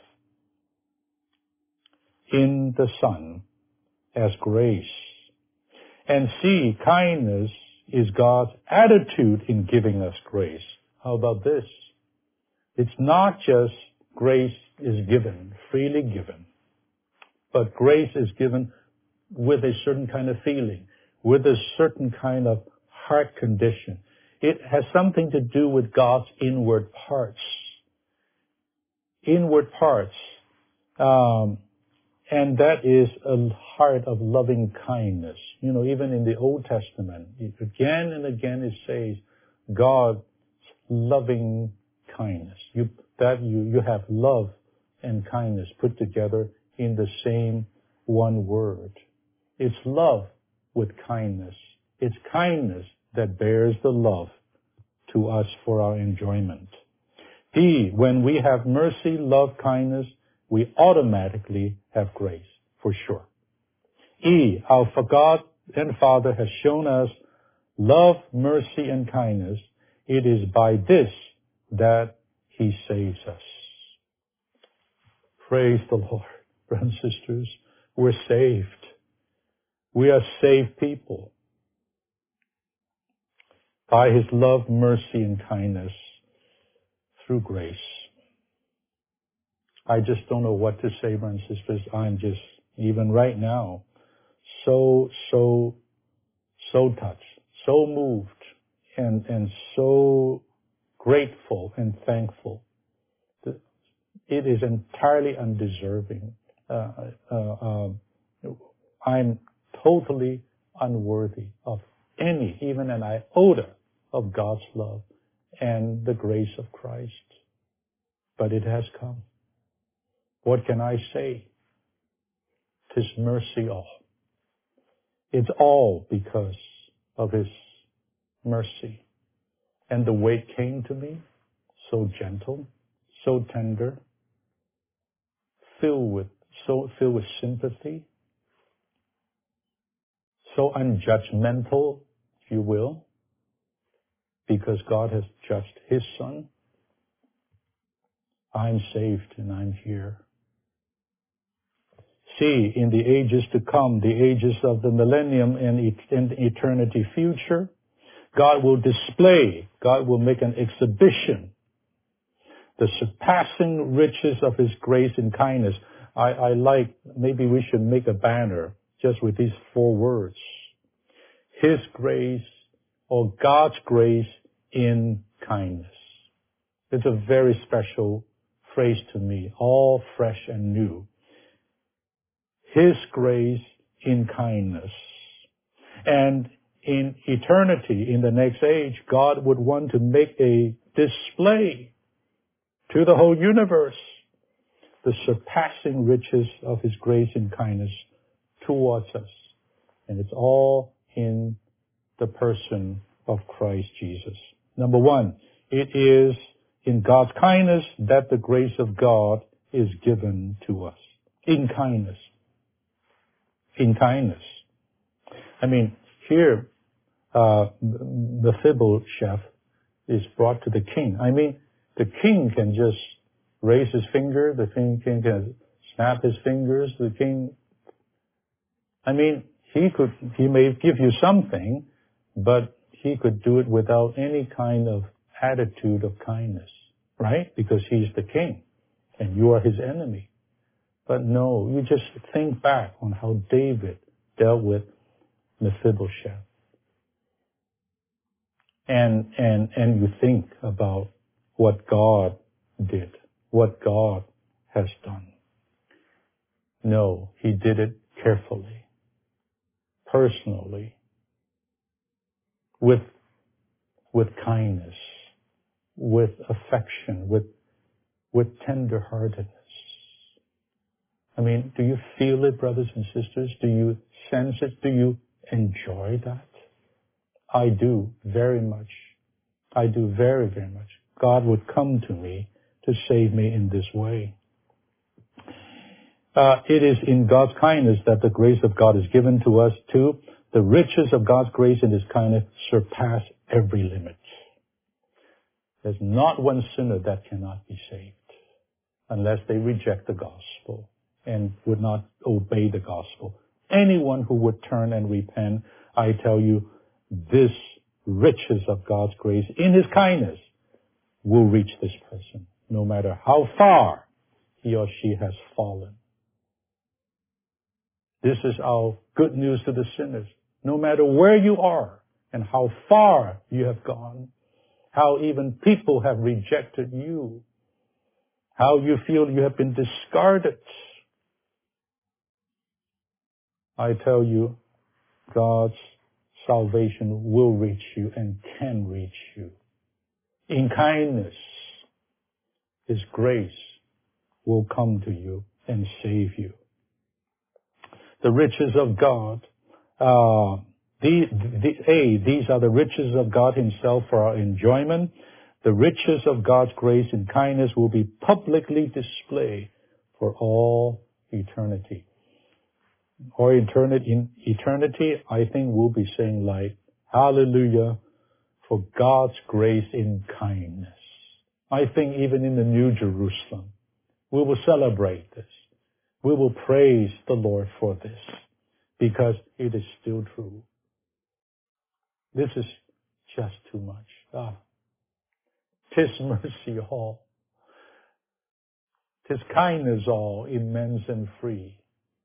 in the Son as grace. And C, kindness is God's attitude in giving us grace. How about this? It's not just grace is given, freely given, but grace is given with a certain kind of feeling, with a certain kind of heart condition. It has something to do with God's inward parts. Inward parts. Um, and that is a heart of loving kindness. You know, even in the Old Testament, again and again it says God's loving kindness. You, that you, you have love and kindness put together in the same one word. It's love with kindness. It's kindness that bears the love to us for our enjoyment. D, when we have mercy, love, kindness, we automatically have grace, for sure. E, our God and Father has shown us love, mercy, and kindness. It is by this that he saves us. Praise the Lord, brothers and sisters. We're saved. We are saved people by his love, mercy, and kindness through grace. I just don't know what to say, brothers and sisters. I'm just, even right now, so, so, so touched, so moved, and, and so grateful and thankful. It is entirely undeserving. Uh, uh, uh, I'm totally unworthy of any, even an iota of God's love and the grace of Christ. But it has come. What can I say? 'Tis mercy all. It's all because of his mercy. And the way it came to me, so gentle, so tender, filled with, so filled with sympathy, so unjudgmental, if you will, because God has judged his Son. I'm saved and I'm here. See, in the ages to come, the ages of the millennium and eternity future, God will display, God will make an exhibition, the surpassing riches of his grace and kindness. I, I like, maybe we should make a banner just with these four words. His grace, or God's grace in kindness. It's a very special phrase to me, all fresh and new. His grace in kindness. And in eternity, in the next age, God would want to make a display to the whole universe, the surpassing riches of his grace and kindness towards us. And it's all in the person of Christ Jesus. Number one, it is in God's kindness that the grace of God is given to us. In kindness. In kindness. I mean, here, uh, Mephibosheth is brought to the king. I mean, the king can just raise his finger, the king can snap his fingers, the king, I mean, he could, he may give you something, but he could do it without any kind of attitude of kindness, right? Because he's the king and you are his enemy. But no, you just think back on how David dealt with Mephibosheth. And, and, and you think about what God did, what God has done. No, he did it carefully, personally, with, with kindness, with affection, with, with tenderheartedness. I mean, do you feel it, brothers and sisters? Do you sense it? Do you enjoy that? I do very much. I do very, very much. God would come to me to save me in this way. Uh, it is in God's kindness that the grace of God is given to us too. The riches of God's grace and His kindness surpass every limit. There's not one sinner that cannot be saved unless they reject the gospel and would not obey the gospel. Anyone who would turn and repent, I tell you, this riches of God's grace in His kindness will reach this person, no matter how far he or she has fallen. This is our good news to the sinners. No matter where you are and how far you have gone, how even people have rejected you, how you feel you have been discarded, I tell you, God's salvation will reach you and can reach you. In kindness, His grace will come to you and save you. The riches of God, uh, the, the, A, these are the riches of God Himself for our enjoyment. The riches of God's grace and kindness will be publicly displayed for all eternity. Or eternity, in eternity, I think we'll be saying like, hallelujah, for God's grace in kindness. I think even in the New Jerusalem, we will celebrate this. We will praise the Lord for this because it is still true. This is just too much. Ah, 'tis mercy all. 'Tis kindness all, immense and free.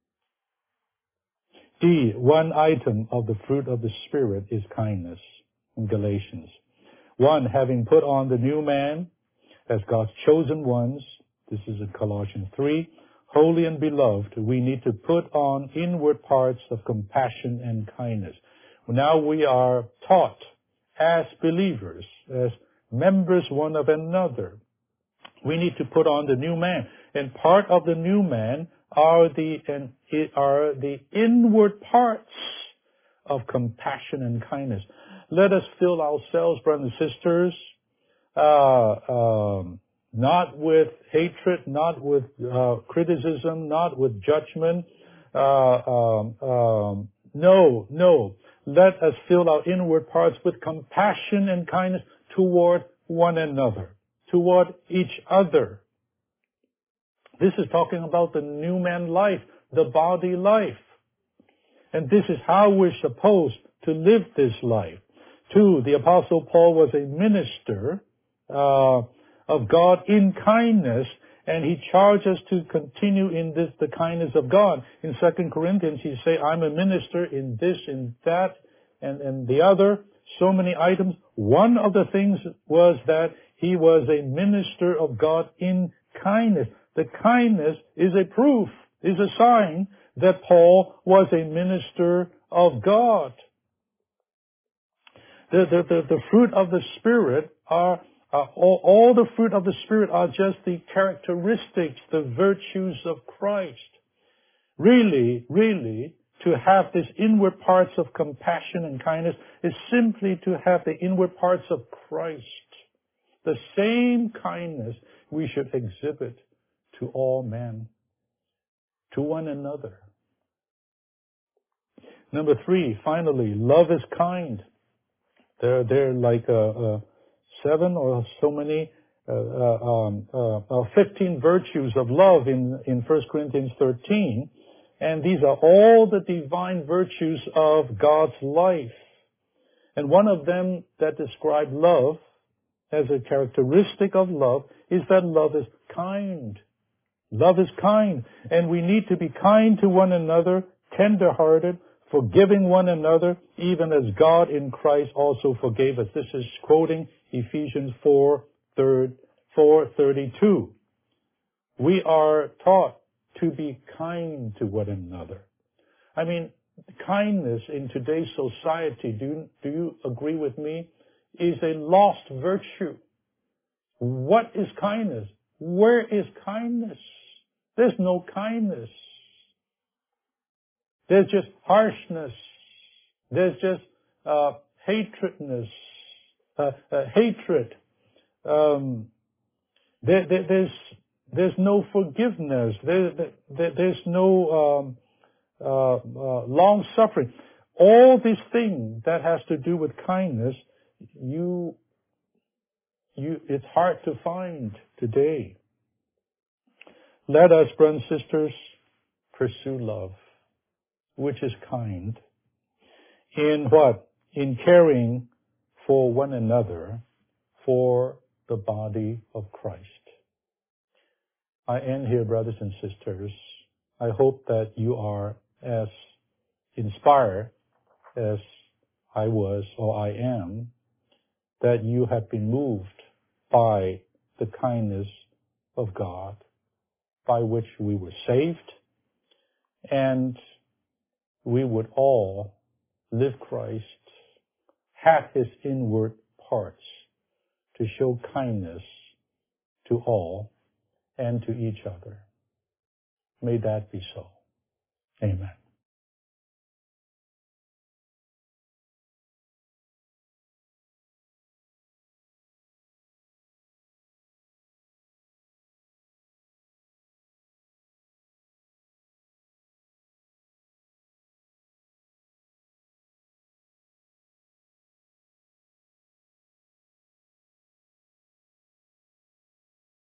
D, one item of the fruit of the Spirit is kindness in Galatians. One, having put on the new man as God's chosen ones, this is in Colossians three, holy and beloved, we need to put on inward parts of compassion and kindness. Now we are taught as believers, as members one of another, we need to put on the new man. And part of the new man are the, and are the inward parts of compassion and kindness. Let us fill ourselves, brothers and sisters, uh, um, not with hatred, not with uh, criticism, not with judgment. Uh, um, um, no, no. Let us fill our inward parts with compassion and kindness toward one another, toward each other. This is talking about the new man life, the body life. And this is how we're supposed to live this life. Two, the Apostle Paul was a minister uh, of God in kindness, and he charged us to continue in this, the kindness of God. In Second Corinthians, he say, I'm a minister in this, in that, and, and the other, so many items. One of the things was that he was a minister of God in kindness. The kindness is a proof, is a sign that Paul was a minister of God. The, the, the, the fruit of the Spirit are, are all, all the fruit of the Spirit are just the characteristics, the virtues of Christ. Really, really, to have these inward parts of compassion and kindness is simply to have the inward parts of Christ. The same kindness we should exhibit to all men, to one another. Number three, finally, love is kind. There, there are like uh, uh, seven or so many, uh, uh, um, uh, uh, fifteen virtues of love in, in First Corinthians thirteen. And these are all the divine virtues of God's life. And one of them that describe love as a characteristic of love is that love is kind. Love is kind. And we need to be kind to one another, tender-hearted, forgiving one another, even as God in Christ also forgave us. This is quoting Ephesians four thirty-two. We are taught to be kind to one another. I mean, kindness in today's society, do you, do you agree with me, is a lost virtue. What is kindness? Where is kindness? There's no kindness. There's just harshness. There's just uh, hatredness, uh, uh, hatred. Um, there, there, there's there's no forgiveness. There, there, there's no um, uh, uh, long suffering. All these things that has to do with kindness, you you it's hard to find today. Let us, brothers and sisters, pursue love, which is kind, in what? In caring for one another, for the body of Christ. I end here, brothers and sisters. I hope that you are as inspired as I was or I am, that you have been moved by the kindness of God, by which we were saved, and we would all live Christ, have His inward parts to show kindness to all and to each other. May that be so. Amen.